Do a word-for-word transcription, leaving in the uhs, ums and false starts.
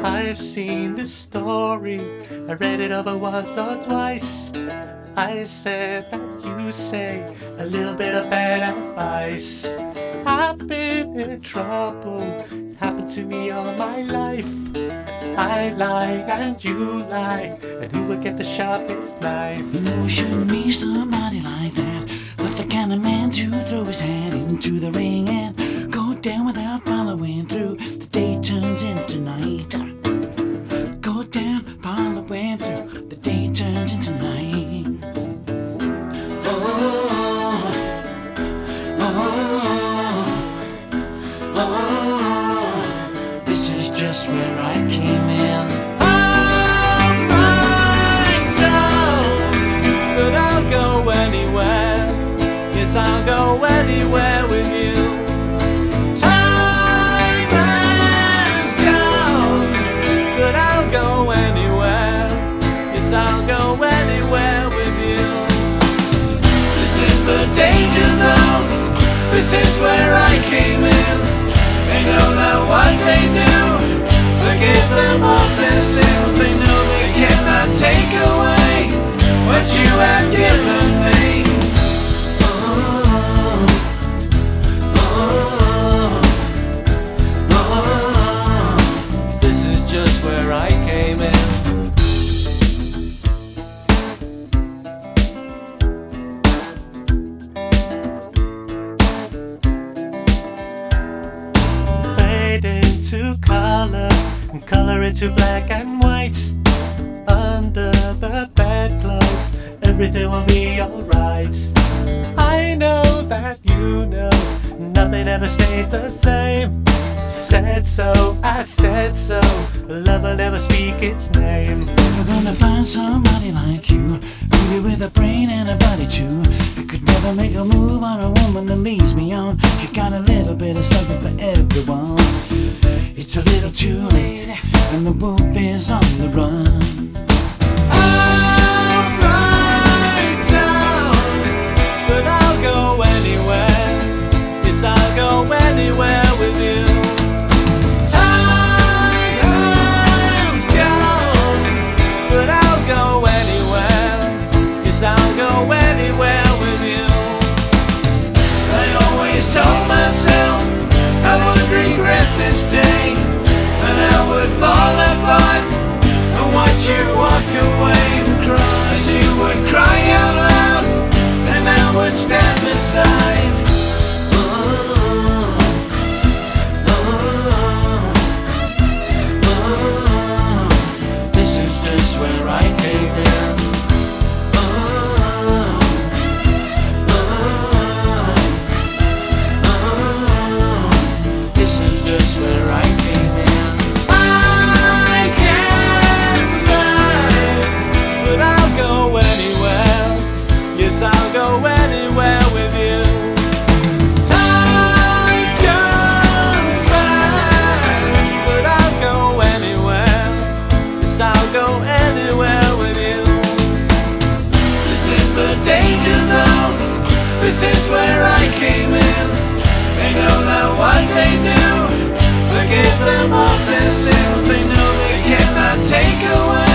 I've seen this story, I read it over once or twice. I said that you say a little bit of bad advice. I've been in trouble, it happened to me all my life. I lie and you lie, and who will get the sharpest knife? You know it shouldn't be somebody like that, not the kind of man to throw his hand into the ring and go down without following through. The day turns into night. Go down, following through. The day turns into night. Oh, oh, oh, oh. This is just where I came in. I'm right town, but I'll go anywhere. Yes, I'll go anywhere with you. Time has gone, but I'll go anywhere. Yes, I'll go anywhere with you. This is the danger zone. This is where I came in. They know that what they do, forgive them of their sins. They know they cannot take away what you have given me. Oh, oh, oh. This is just where I came in. Fade into color, and color into black and white. Under the bedclothes, everything will be alright. I know that you know nothing ever stays the same. Said so, I said so. Love will never speak its name. Never gonna find somebody like you, maybe with a brain and a body too. You could never make a move on a woman that leads me on. You got a little bit of something for everyone. It's a little too late, and the wolf is on the run. I'm right down, but I'll go anywhere. Yes, I'll go anywhere with you. Time has gone, but I'll go anywhere. Yes, I'll go anywhere with you. I always told myself I would regret this day, and I would fall apart and watch you walk away and cry. You would cry out loud, and I would stand beside. Oh, oh, oh. This is just where I came in. Oh, oh, oh. This is just where I came in. I can't fly, but I'll go anywhere. Yes, I'll go anywhere with you. Time goes by, but I'll go anywhere. Yes, I'll go anywhere with you. This is the danger zone. This is where I came in. They know that what they do, forgive them of their sins. They know they cannot take away